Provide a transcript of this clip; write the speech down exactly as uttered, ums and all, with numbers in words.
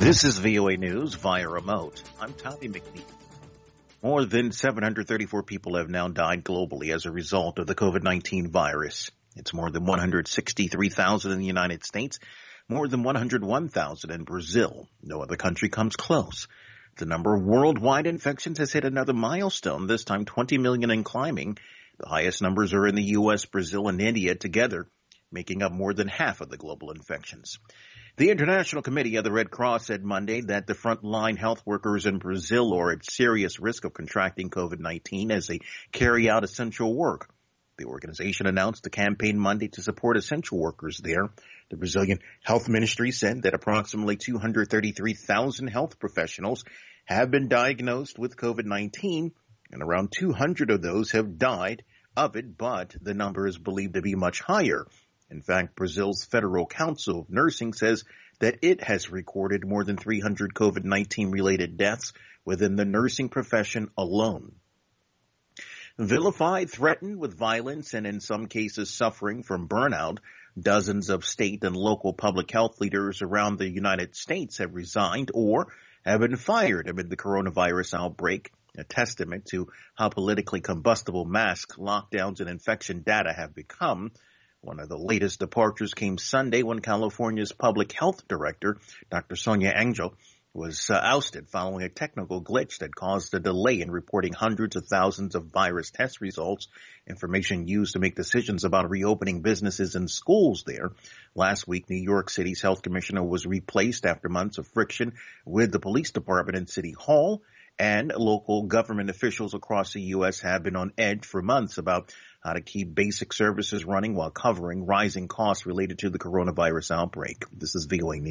This is V O A News via remote. I'm Tommy McNeil. More than seven hundred thirty-four people have now died globally as a result of the COVID nineteen virus. It's more than one hundred sixty-three thousand in the United States, more than one hundred one thousand in Brazil. No other country comes close. The number of worldwide infections has hit another milestone, this time twenty million and climbing. The highest numbers are in the U S, Brazil, and India together, making up more than half of the global infections. The International Committee of the Red Cross said Monday that the frontline health workers in Brazil are at serious risk of contracting COVID nineteen as they carry out essential work. The organization announced a campaign Monday to support essential workers there. The Brazilian Health Ministry said that approximately two hundred thirty-three thousand health professionals have been diagnosed with COVID nineteen, and around two hundred of those have died of it, but the number is believed to be much higher. In fact, Brazil's Federal Council of Nursing says that it has recorded more than three hundred COVID nineteen related deaths within the nursing profession alone. Vilified, threatened with violence, and in some cases suffering from burnout, dozens of state and local public health leaders around the United States have resigned or have been fired amid the coronavirus outbreak, a testament to how politically combustible masks, lockdowns, and infection data have become. One of the latest departures came Sunday when California's public health director, Doctor Sonia Angel, was uh, ousted following a technical glitch that caused a delay in reporting hundreds of thousands of virus test results, information used to make decisions about reopening businesses and schools there. Last week, New York City's health commissioner was replaced after months of friction with the police department and City Hall, and local government officials across the U S have been on edge for months about how to keep basic services running while covering rising costs related to the coronavirus outbreak. This is V O A News.